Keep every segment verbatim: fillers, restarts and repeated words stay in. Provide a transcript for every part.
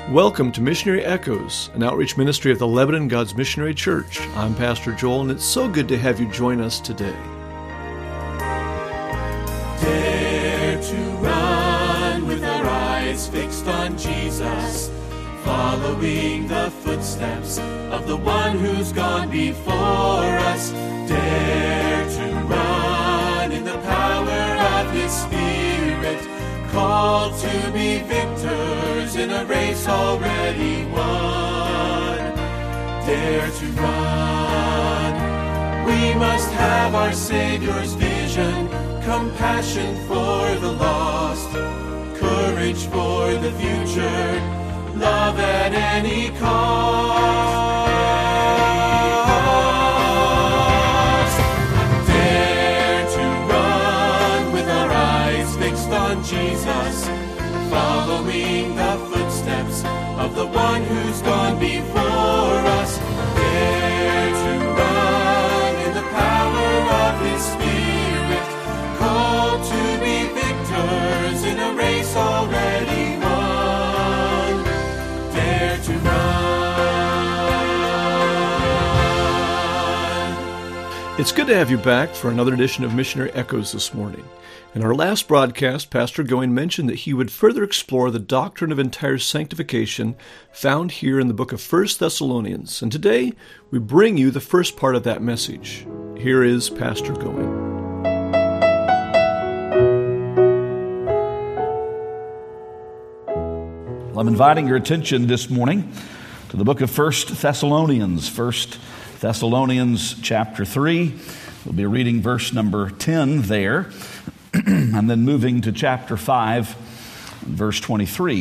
Welcome to Missionary Echoes, an outreach ministry of the Lebanon God's Missionary Church. I'm Pastor Joel, and it's so good to have you join us today. Dare to run with our eyes fixed on Jesus, following the footsteps of the one who's gone before us. Dare to run in the power of His Spirit, called to be victors in a race already won. Dare to run. We must have our Savior's vision, compassion for the lost, courage for the future, love at any cost. Dare to run with our eyes fixed on Jesus, following the footsteps of the one who's gone before us. Dare to run in the power of His Spirit, called to be victors in a race already won. Dare to run. It's good to have you back for another edition of Missionary Echoes this morning. In our last broadcast, Pastor Going mentioned that he would further explore the doctrine of entire sanctification found here in the book of First Thessalonians. And today, we bring you the first part of that message. Here is Pastor Going. Well, I'm inviting your attention this morning to the book of First Thessalonians. First Thessalonians chapter three. We'll be reading verse number ten there, and then moving to chapter five, verse twenty-three.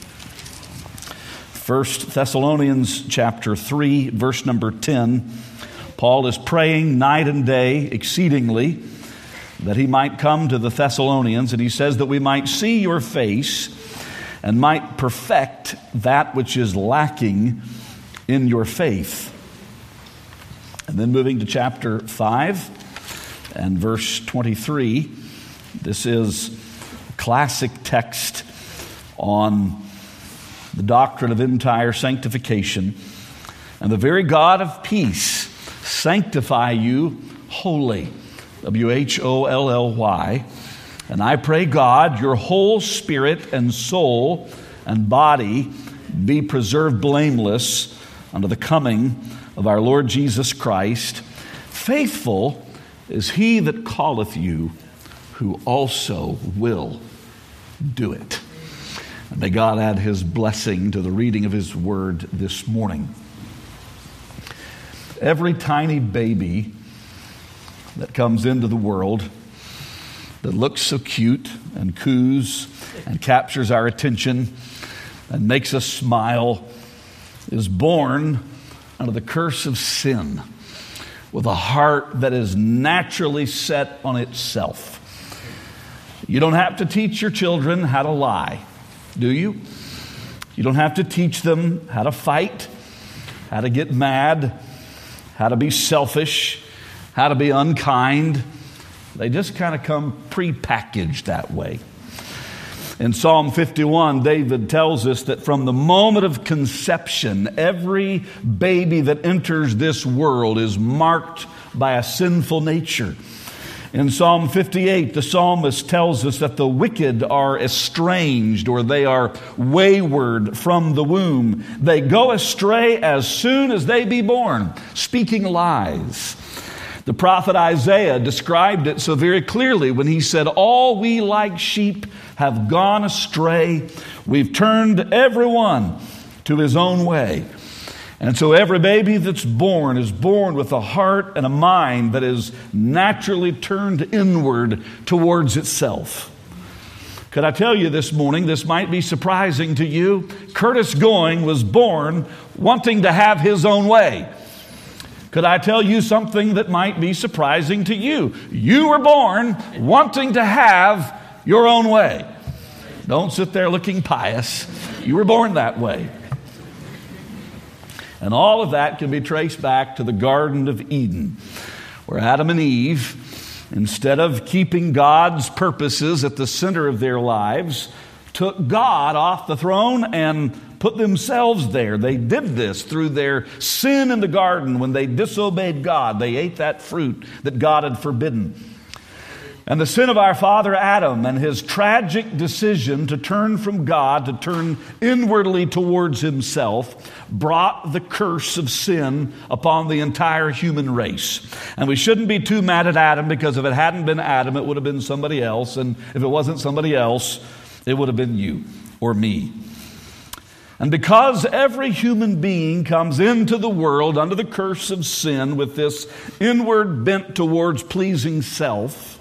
First Thessalonians chapter three, verse number ten. Paul is praying night and day exceedingly that he might come to the Thessalonians, and he says that we might see your face and might perfect that which is lacking in your faith. And then moving to chapter five and verse twenty-three. This is a classic text on the doctrine of entire sanctification. And the very God of peace sanctify you wholly. W H O L L Y. And I pray, God, your whole spirit and soul and body be preserved blameless unto the coming of our Lord Jesus Christ. Faithful is he that calleth you, who also will do it. And may God add his blessing to the reading of his word this morning. Every tiny baby that comes into the world that looks so cute and coos and captures our attention and makes us smile is born under the curse of sin, with a heart that is naturally set on itself. You don't have to teach your children how to lie, do you? You don't have to teach them how to fight, how to get mad, how to be selfish, how to be unkind. They just kind of come pre-packaged that way. In Psalm fifty-one, David tells us that from the moment of conception, every baby that enters this world is marked by a sinful nature. In Psalm fifty-eight, the psalmist tells us that the wicked are estranged, or they are wayward from the womb. They go astray as soon as they be born, speaking lies. The prophet Isaiah described it so very clearly when he said, all we like sheep have gone astray. We've turned everyone to his own way. And so every baby that's born is born with a heart and a mind that is naturally turned inward towards itself. Could I tell you this morning, this might be surprising to you, Curtis Going was born wanting to have his own way. Could I tell you something that might be surprising to you? You were born wanting to have your own way. Don't sit there looking pious. You were born that way. And all of that can be traced back to the Garden of Eden, where Adam and Eve, instead of keeping God's purposes at the center of their lives, took God off the throne and put themselves there. They did this through their sin in the garden when they disobeyed God. They ate that fruit that God had forbidden. And the sin of our father Adam and his tragic decision to turn from God, to turn inwardly towards himself, brought the curse of sin upon the entire human race. And we shouldn't be too mad at Adam, because if it hadn't been Adam, it would have been somebody else. And if it wasn't somebody else, it would have been you or me. And because every human being comes into the world under the curse of sin with this inward bent towards pleasing self,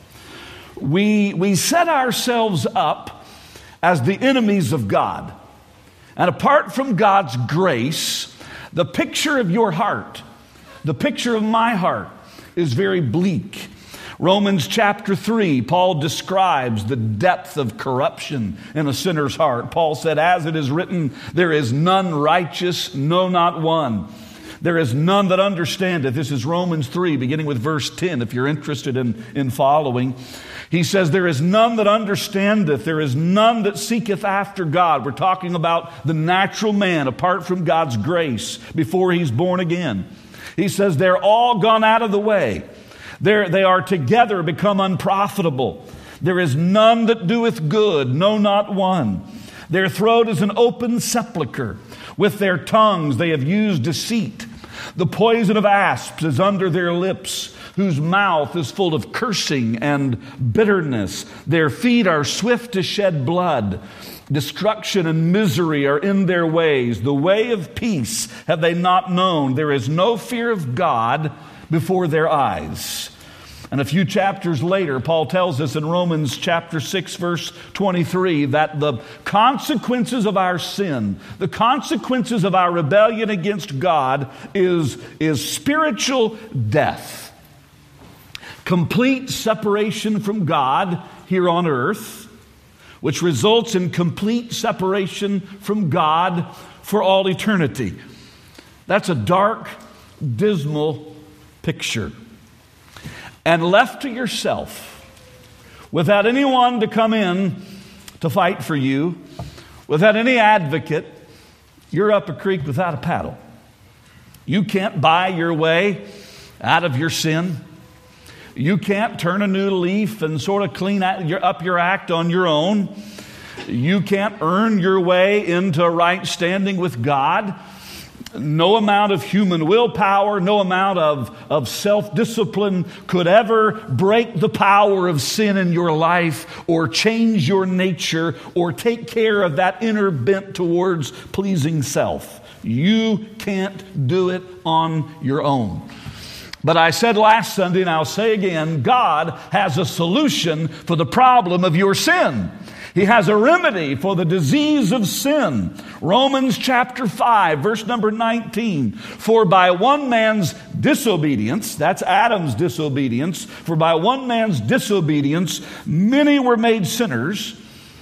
we, we set ourselves up as the enemies of God. And apart from God's grace, the picture of your heart, the picture of my heart, is very bleak. Romans chapter three, Paul describes the depth of corruption in a sinner's heart. Paul said, as it is written, there is none righteous, no, not one. There is none that understandeth. This is Romans three, beginning with verse ten, if you're interested in, in following. He says, there is none that understandeth. There is none that seeketh after God. We're talking about the natural man apart from God's grace before he's born again. He says, they're all gone out of the way. They're, they are together become unprofitable. There is none that doeth good, no, not one. Their throat is an open sepulchre. With their tongues they have used deceit. The poison of asps is under their lips, whose mouth is full of cursing and bitterness. Their feet are swift to shed blood. Destruction and misery are in their ways. The way of peace have they not known. There is no fear of God before their eyes. And a few chapters later, Paul tells us in Romans chapter six, verse twenty-three, that the consequences of our sin, the consequences of our rebellion against God is, is spiritual death. Complete separation from God here on earth, which results in complete separation from God for all eternity. That's a dark, dismal picture. And left to yourself, without anyone to come in to fight for you, without any advocate, you're up a creek without a paddle. You can't buy your way out of your sin. You can't turn a new leaf and sort of clean up your act on your own. You can't earn your way into right standing with God. No amount of human willpower, no amount of, of self-discipline could ever break the power of sin in your life or change your nature or take care of that inner bent towards pleasing self. You can't do it on your own. But I said last Sunday, and I'll say again, God has a solution for the problem of your sin. He has a remedy for the disease of sin. Romans chapter five, verse number nineteen. For by one man's disobedience, that's Adam's disobedience, for by one man's disobedience many were made sinners,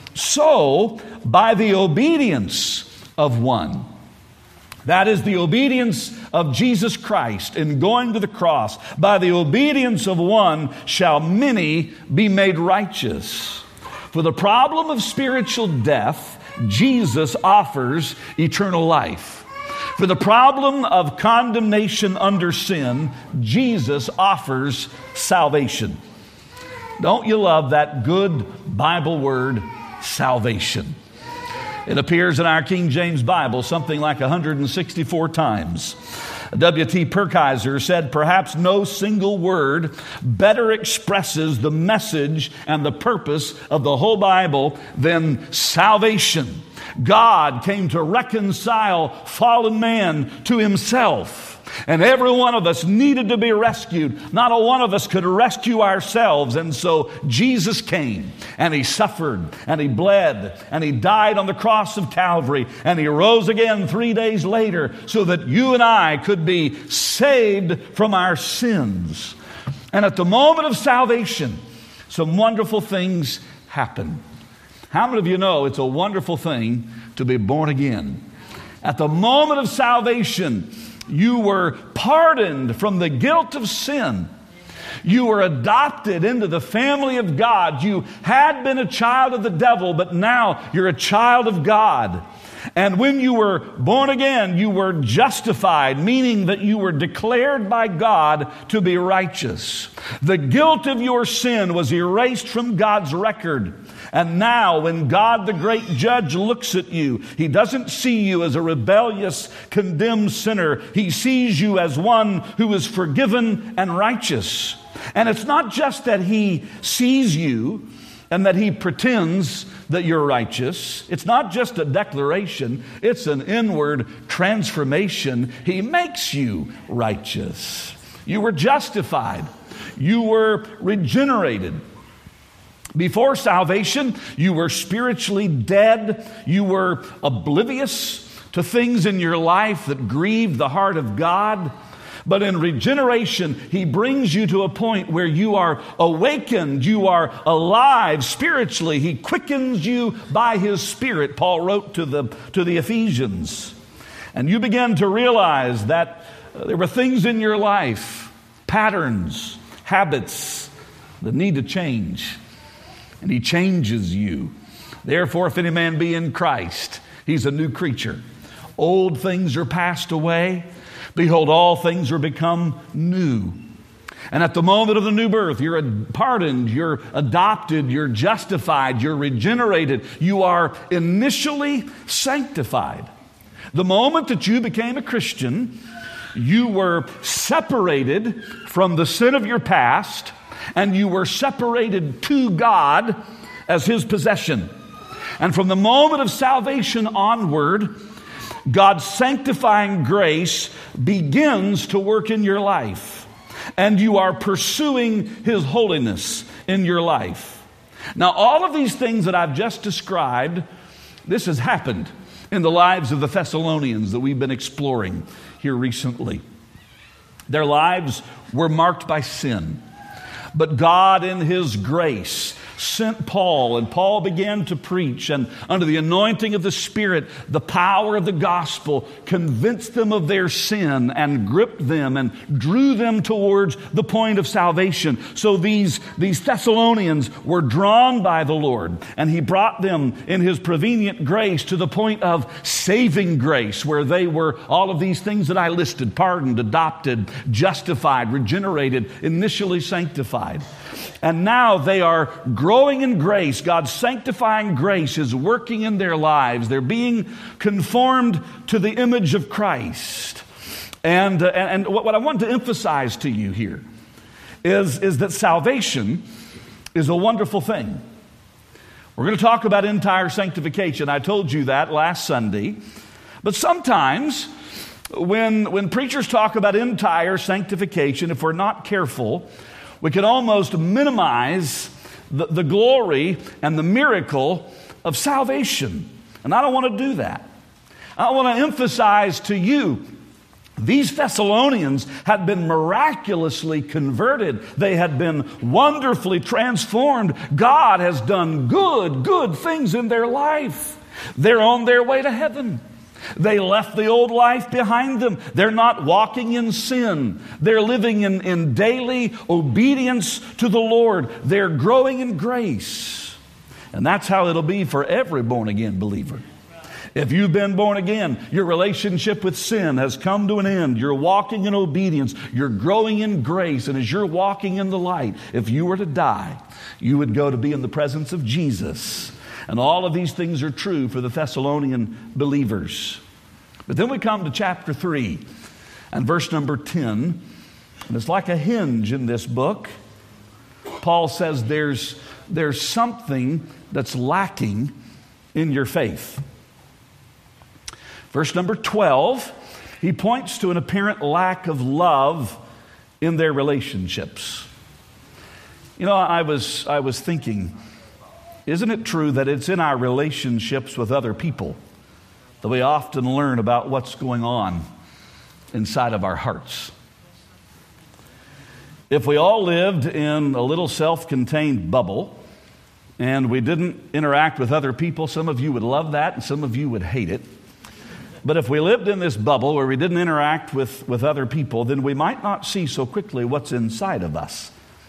so by the obedience of one, that is the obedience of Jesus Christ in going to the cross, by the obedience of one shall many be made righteous. For the problem of spiritual death, Jesus offers eternal life. For the problem of condemnation under sin, Jesus offers salvation. Don't you love that good Bible word, salvation? It appears in our King James Bible something like one hundred sixty-four times. W T Perkaiser said, perhaps no single word better expresses the message and the purpose of the whole Bible than salvation. God came to reconcile fallen man to himself. And every one of us needed to be rescued. Not a one of us could rescue ourselves. And so Jesus came and he suffered and he bled and he died on the cross of Calvary and he rose again three days later so that you and I could be saved from our sins. And at the moment of salvation, some wonderful things happen. How many of you know it's a wonderful thing to be born again? At the moment of salvation, you were pardoned from the guilt of sin. You were adopted into the family of God. You had been a child of the devil, but now you're a child of God. And when you were born again, you were justified, meaning that you were declared by God to be righteous. The guilt of your sin was erased from God's record. And now when God, the great judge, looks at you, He doesn't see you as a rebellious, condemned sinner. He sees you as one who is forgiven and righteous. And it's not just that He sees you and that He pretends that you're righteous. It's not just a declaration. It's an inward transformation. He makes you righteous. You were justified. You were regenerated. Before salvation, you were spiritually dead. You were oblivious to things in your life that grieved the heart of God. But in regeneration, He brings you to a point where you are awakened, you are alive spiritually. He quickens you by His Spirit, Paul wrote to the, to the Ephesians. And you begin to realize that uh, there were things in your life, patterns, habits that need to change. And He changes you. Therefore, if any man be in Christ, he's a new creature. Old things are passed away. Behold, all things are become new. And at the moment of the new birth, you're pardoned, you're adopted, you're justified, you're regenerated. You are initially sanctified. The moment that you became a Christian, you were separated from the sin of your past, and you were separated to God as His possession. And from the moment of salvation onward, God's sanctifying grace begins to work in your life, and you are pursuing His holiness in your life. Now, all of these things that I've just described, this has happened in the lives of the Thessalonians that we've been exploring here recently. Their lives were marked by sin, but God in His grace sent Paul, and Paul began to preach, and under the anointing of the Spirit, the power of the gospel convinced them of their sin and gripped them and drew them towards the point of salvation. So these, these Thessalonians were drawn by the Lord, and He brought them in His prevenient grace to the point of saving grace, where they were all of these things that I listed: pardoned, adopted, justified, regenerated, initially sanctified. And now they are growing in grace. God's sanctifying grace is working in their lives. They're being conformed to the image of Christ. And, uh, and what, what I want to emphasize to you here is, is that salvation is a wonderful thing. We're going to talk about entire sanctification. I told you that last Sunday. But sometimes when, when preachers talk about entire sanctification, if we're not careful, we can almost minimize the, the glory and the miracle of salvation. And I don't want to do that. I want to emphasize to you, these Thessalonians had been miraculously converted. They had been wonderfully transformed. God has done good, good things in their life. They're on their way to heaven. They left the old life behind them. They're not walking in sin. They're living in, in daily obedience to the Lord. They're growing in grace. And that's how it'll be for every born-again believer. If you've been born again, your relationship with sin has come to an end. You're walking in obedience. You're growing in grace. And as you're walking in the light, if you were to die, you would go to be in the presence of Jesus. And all of these things are true for the Thessalonian believers. But then we come to chapter three and verse number ten. And it's like a hinge in this book. Paul says there's, there's something that's lacking in your faith. Verse number twelve, he points to an apparent lack of love in their relationships. You know, I was, I was thinking, isn't it true that it's in our relationships with other people that we often learn about what's going on inside of our hearts? If we all lived in a little self-contained bubble and we didn't interact with other people, some of you would love that and some of you would hate it. But if we lived in this bubble where we didn't interact with, with other people, then we might not see so quickly what's inside of us.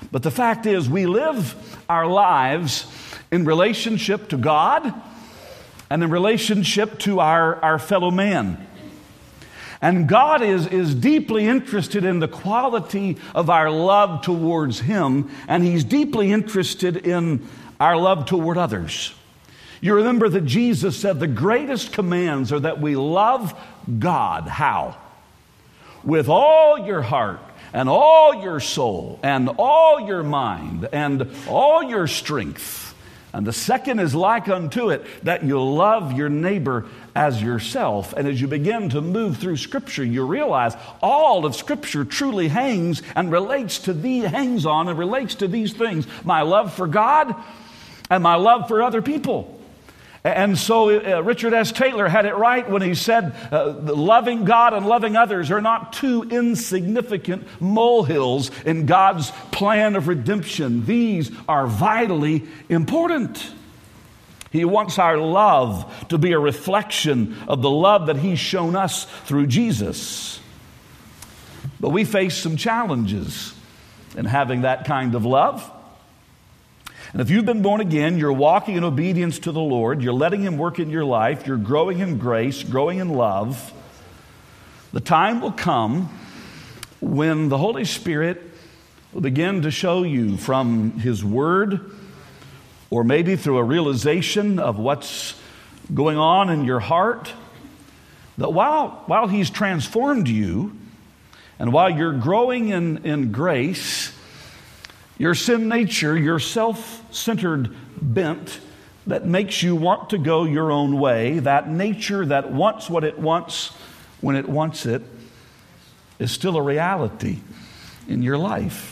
But the fact is, we live our lives in relationship to God and in relationship to our, our fellow man. And God is, is deeply interested in the quality of our love towards Him, and He's deeply interested in our love toward others. You remember that Jesus said the greatest commands are that we love God. How? With all your heart and all your soul and all your mind and all your strength. And the second is like unto it, that you love your neighbor as yourself. And as you begin to move through Scripture, you realize all of Scripture truly hangs and relates to the hangs on and relates to these things: my love for God and my love for other people. And so uh, Richard S. Taylor had it right when he said uh, loving God and loving others are not two insignificant molehills in God's plan of redemption. These are vitally important. He wants our love to be a reflection of the love that He's shown us through Jesus. But we face some challenges in having that kind of love. And if you've been born again, you're walking in obedience to the Lord, you're letting Him work in your life, you're growing in grace, growing in love, the time will come when the Holy Spirit will begin to show you from His Word, or maybe through a realization of what's going on in your heart, that while, while He's transformed you, and while you're growing in, in grace, your sin nature, your self-centered bent that makes you want to go your own way, that nature that wants what it wants when it wants it, is still a reality in your life.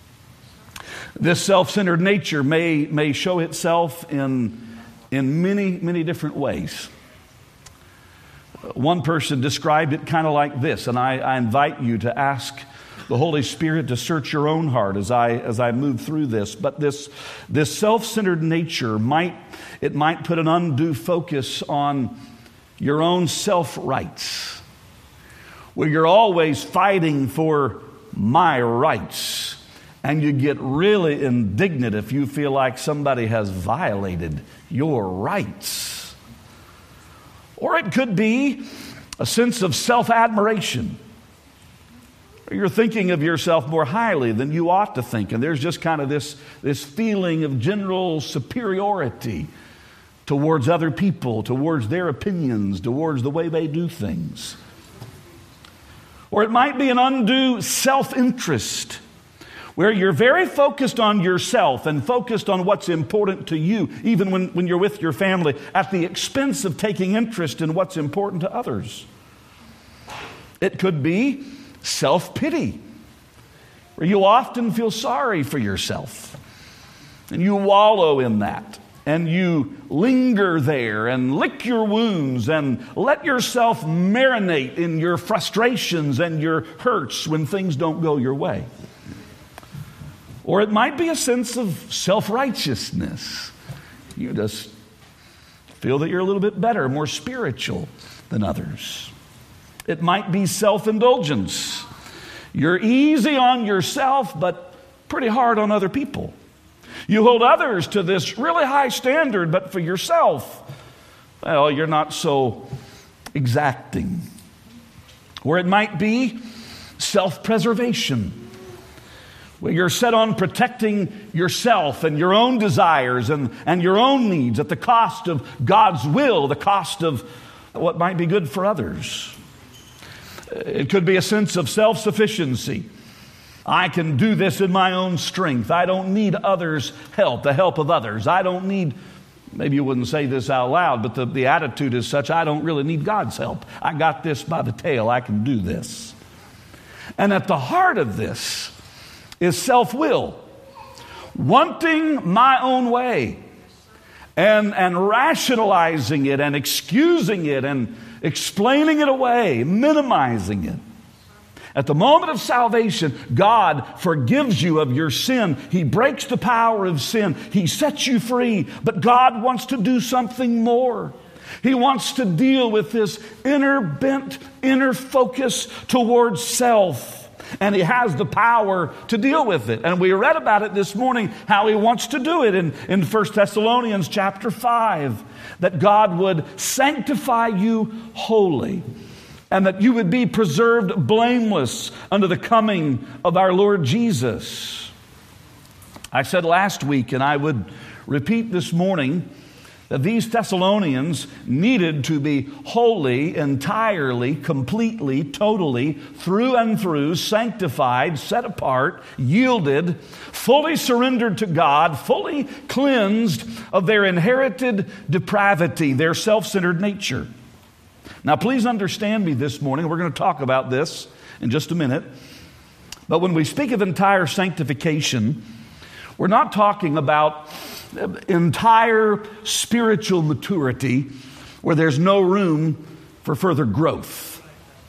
This self-centered nature may, may show itself in, in many, many different ways. One person described it kind of like this, and I, I invite you to ask the Holy Spirit to search your own heart as I as I move through this. But this this self-centered nature might it might put an undue focus on your own self-rights, where you're always fighting for my rights, and you get really indignant if you feel like somebody has violated your rights. Or it could be a sense of self-admiration. You're thinking of yourself more highly than you ought to think. And there's just kind of this, this feeling of general superiority towards other people, towards their opinions, towards the way they do things. Or it might be an undue self-interest, where you're very focused on yourself and focused on what's important to you, even when, when you're with your family, at the expense of taking interest in what's important to others. It could be self-pity, where you often feel sorry for yourself, and you wallow in that, and you linger there and lick your wounds and let yourself marinate in your frustrations and your hurts when things don't go your way. Or it might be a sense of self-righteousness. You just feel that you're a little bit better, more spiritual than others. It might be self-indulgence. You're easy on yourself, but pretty hard on other people. You hold others to this really high standard, but for yourself, well, you're not so exacting. Or it might be self-preservation, where you're set on protecting yourself and your own desires and, and your own needs at the cost of God's will, the cost of what might be good for others. It could be a sense of self-sufficiency. I can do this in my own strength. I don't need others' help, the help of others. I don't need, maybe you wouldn't say this out loud, but the, the attitude is such, I don't really need God's help. I got this by the tail. I can do this. And at the heart of this is self-will, wanting my own way and, and rationalizing it and excusing it and explaining it away, minimizing it. At the moment of salvation, God forgives you of your sin. He breaks the power of sin. He sets you free. But God wants to do something more. He wants to deal with this inner bent, inner focus towards self. And he has the power to deal with it. And we read about it this morning, how he wants to do it in, in First Thessalonians chapter five, that God would sanctify you wholly, and that you would be preserved blameless unto the coming of our Lord Jesus. I said last week, and I would repeat this morning, that these Thessalonians needed to be wholly, entirely, completely, totally, through and through, sanctified, set apart, yielded, fully surrendered to God, fully cleansed of their inherited depravity, their self-centered nature. Now, please understand me this morning. We're going to talk about this in just a minute. But when we speak of entire sanctification, we're not talking about entire spiritual maturity where there's no room for further growth.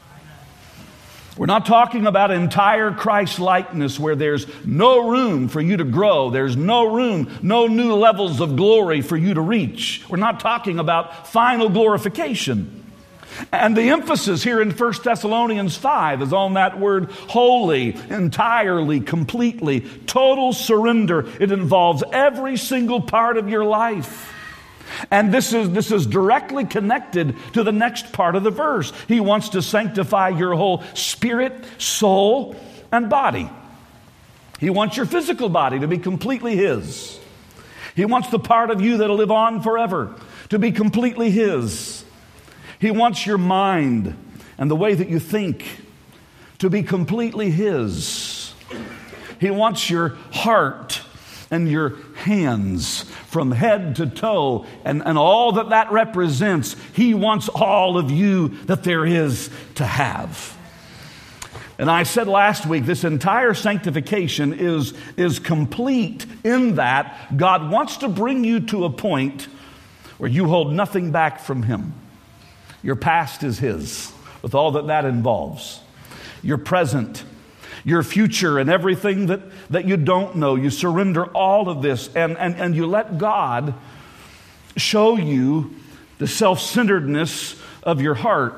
We're not talking about entire Christ-likeness where there's no room for you to grow. There's no room, no new levels of glory for you to reach. We're not talking about final glorification. And the emphasis here in First Thessalonians five is on that word wholly, entirely, completely, total surrender. It involves every single part of your life. And this is, this is directly connected to the next part of the verse. He wants to sanctify your whole spirit, soul, and body. He wants your physical body to be completely His. He wants the part of you that'll live on forever to be completely His. He wants your mind and the way that you think to be completely His. He wants your heart and your hands from head to toe and, and all that that represents. He wants all of you that there is to have. And I said last week, this entire sanctification is, is complete in that God wants to bring you to a point where you hold nothing back from Him. Your past is His, with all that that involves. Your present, your future, and everything that, that you don't know. You surrender all of this, and, and, and you let God show you the self-centeredness of your heart.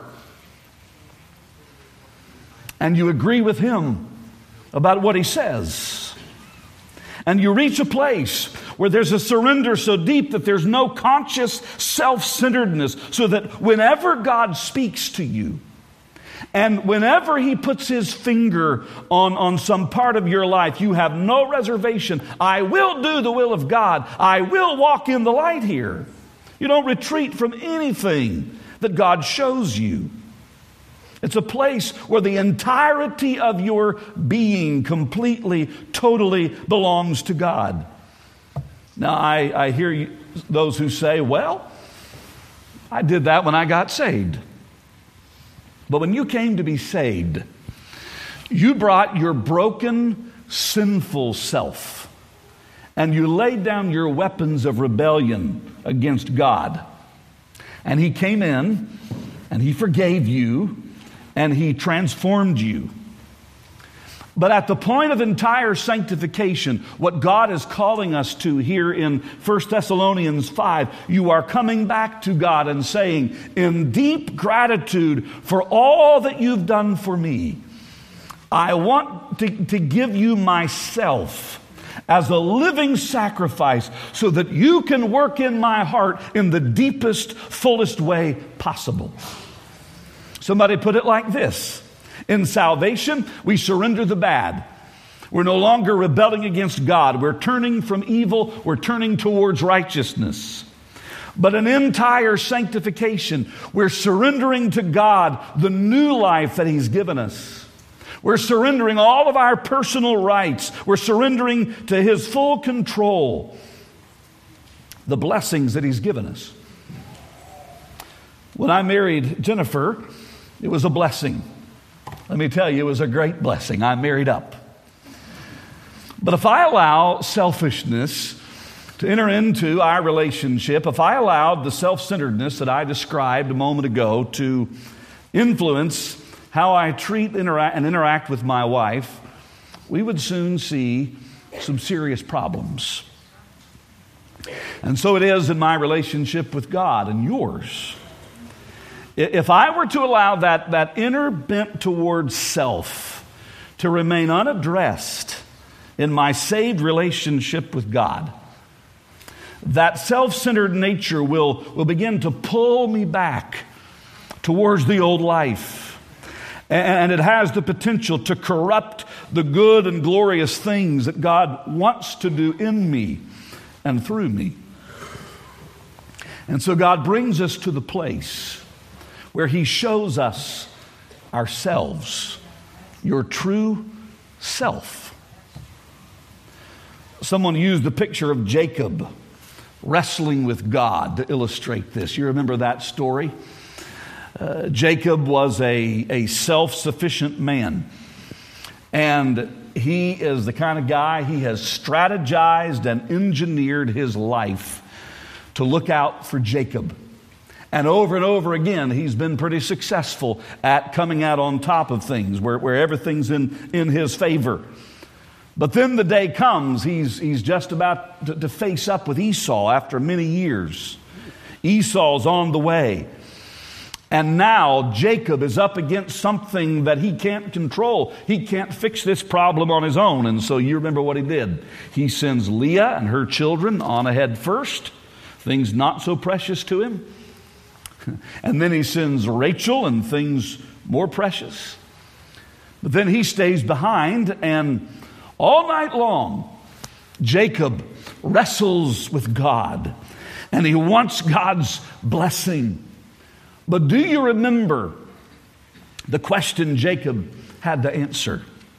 And you agree with Him about what He says. And you reach a place where there's a surrender so deep that there's no conscious self-centeredness, so that whenever God speaks to you, and whenever He puts His finger on, on some part of your life, you have no reservation. I will do the will of God. I will walk in the light here. You don't retreat from anything that God shows you. It's a place where the entirety of your being completely, totally belongs to God. Now, I, I hear you, those who say, well, I did that when I got saved. But when you came to be saved, you brought your broken, sinful self, and you laid down your weapons of rebellion against God. And He came in, and He forgave you, and He transformed you. But at the point of entire sanctification, what God is calling us to here in First Thessalonians five, you are coming back to God and saying, in deep gratitude for all that you've done for me, I want to, to give you myself as a living sacrifice so that you can work in my heart in the deepest, fullest way possible. Somebody put it like this. In salvation, we surrender the bad. We're no longer rebelling against God. We're turning from evil. We're turning towards righteousness. But in entire sanctification, we're surrendering to God the new life that He's given us. We're surrendering all of our personal rights. We're surrendering to His full control, the blessings that He's given us. When I married Jennifer, it was a blessing. Let me tell you, it was a great blessing. I married up. But if I allow selfishness to enter into our relationship, if I allowed the self-centeredness that I described a moment ago to influence how I treat interact, and interact with my wife, we would soon see some serious problems. And so it is in my relationship with God and yours. If I were to allow that, that inner bent towards self to remain unaddressed in my saved relationship with God, that self-centered nature will, will begin to pull me back towards the old life. And it has the potential to corrupt the good and glorious things that God wants to do in me and through me. And so God brings us to the place where He shows us ourselves, your true self. Someone used the picture of Jacob wrestling with God to illustrate this. You remember that story? Uh, Jacob was a, a self-sufficient man. And he is the kind of guy, he has strategized and engineered his life to look out for Jacob. And over and over again, he's been pretty successful at coming out on top of things, where, where everything's in, in his favor. But then the day comes, he's, he's just about to, to face up with Esau after many years. Esau's on the way. And now Jacob is up against something that he can't control. He can't fix this problem on his own. And so you remember what he did. He sends Leah and her children on ahead first. Things not so precious to him. And then he sends Rachel and things more precious. But then he stays behind, and all night long, Jacob wrestles with God. And he wants God's blessing. But do you remember the question Jacob had to answer?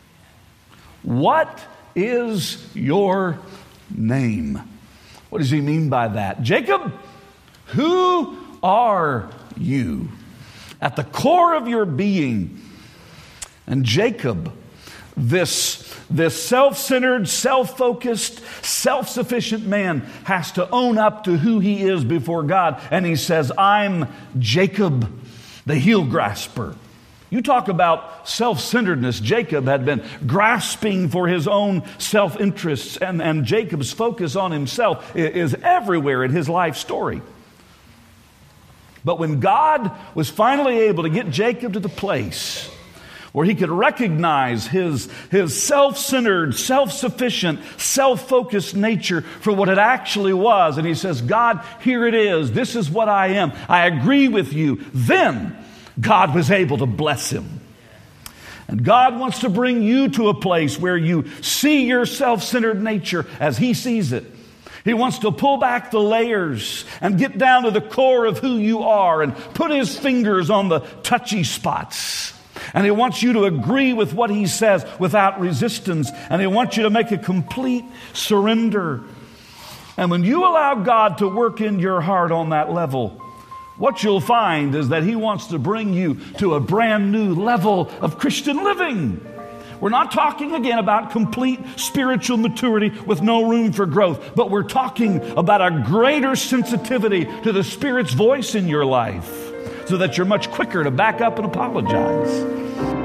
What is your name? What does he mean by that? Jacob, who are you? At the core of your being. And Jacob, this, this self-centered, self-focused, self-sufficient man has to own up to who he is before God. And he says, I'm Jacob, the heel grasper. You talk about self-centeredness. Jacob had been grasping for his own self-interests, and, and Jacob's focus on himself is everywhere in his life story. But when God was finally able to get Jacob to the place where he could recognize his, his self-centered, self-sufficient, self-focused nature for what it actually was, and he says, God, here it is. This is what I am. I agree with you. Then God was able to bless him. And God wants to bring you to a place where you see your self-centered nature as He sees it. He wants to pull back the layers and get down to the core of who you are and put His fingers on the touchy spots. And He wants you to agree with what He says without resistance. And He wants you to make a complete surrender. And when you allow God to work in your heart on that level, what you'll find is that He wants to bring you to a brand new level of Christian living. We're not talking again about complete spiritual maturity with no room for growth, but we're talking about a greater sensitivity to the Spirit's voice in your life so that you're much quicker to back up and apologize.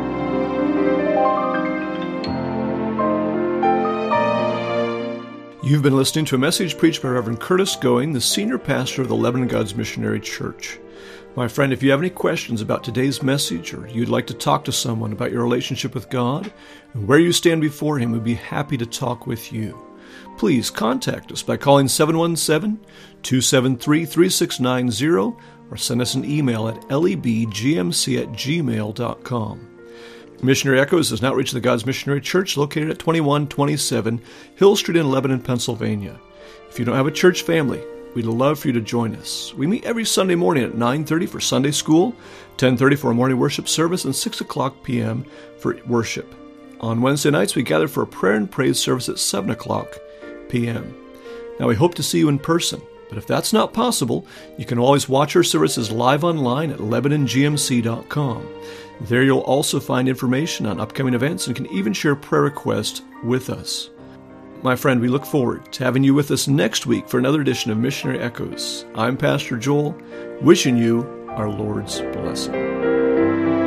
You've been listening to a message preached by Reverend Curtis Going, the senior pastor of the Lebanon God's Missionary Church. My friend, if you have any questions about today's message, or you'd like to talk to someone about your relationship with God and where you stand before Him, we'd be happy to talk with you. Please contact us by calling seven one seven, two seven three, three six nine zero or send us an email at lebgmc at gmail dot com. Missionary Echoes is an outreach of the God's Missionary Church located at twenty-one twenty-seven Hill Street in Lebanon, Pennsylvania. If you don't have a church family, we'd love for you to join us. We meet every Sunday morning at nine thirty for Sunday school, ten thirty for a morning worship service, and six o'clock p.m. for worship. On Wednesday nights, we gather for a prayer and praise service at seven o'clock p.m. Now, we hope to see you in person, but if that's not possible, you can always watch our services live online at lebanon g m c dot com. There you'll also find information on upcoming events and can even share prayer requests with us. My friend, we look forward to having you with us next week for another edition of Missionary Echoes. I'm Pastor Joel, wishing you our Lord's blessing.